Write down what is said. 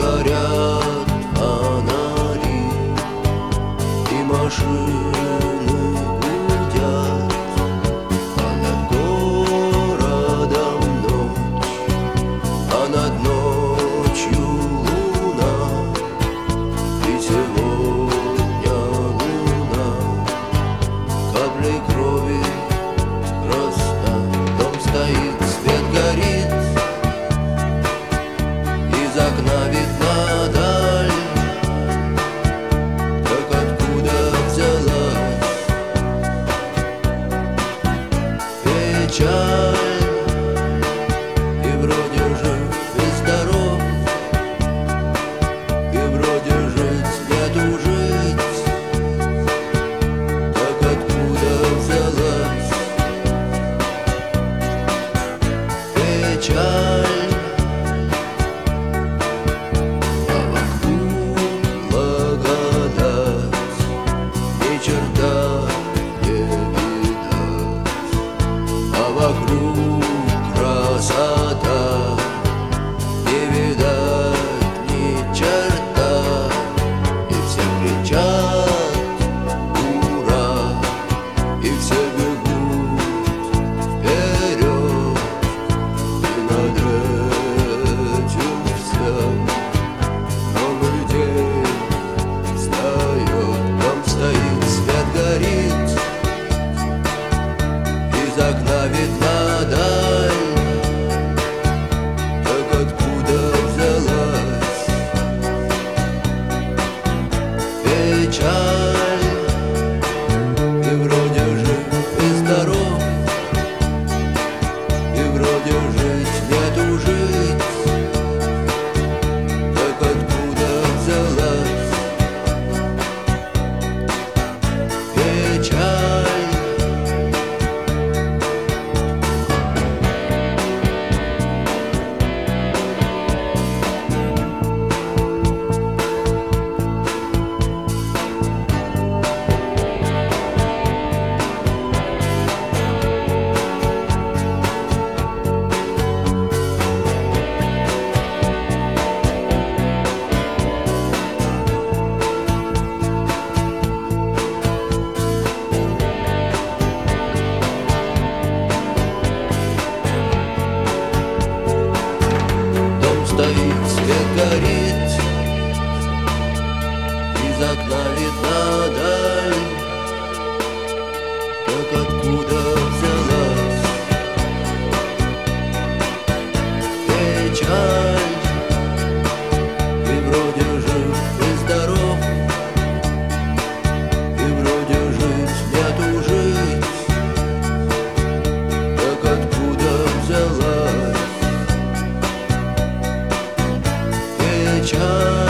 горят фонари, и машины гудят, а над городом ночь, а над ночью луна. И сегодня луна каплей крови красна. Дом стоит, свет горит, из окна видна даль. Как откуда взялась печаль, и вроде жив и здоров, и вроде жить нету жить. Как откуда взялась печаль, а вокруг благодать, ни черта не видать, а вокруг красота, не видать ни черта. И все кричат ура, и все бегут вперед, и над этим всем новый день встает. Дом стоит, свет горит, из окна видна даль. Как откуда взялась печаль, и вроде жив и здоров, и вроде жить нету жить. Как откуда взялась печаль. Дом стоит, свет горит, из окна видна даль. Как откуда взялась печаль, и вроде жив и здоров, и вроде жить нету жить. Как откуда взялась печаль.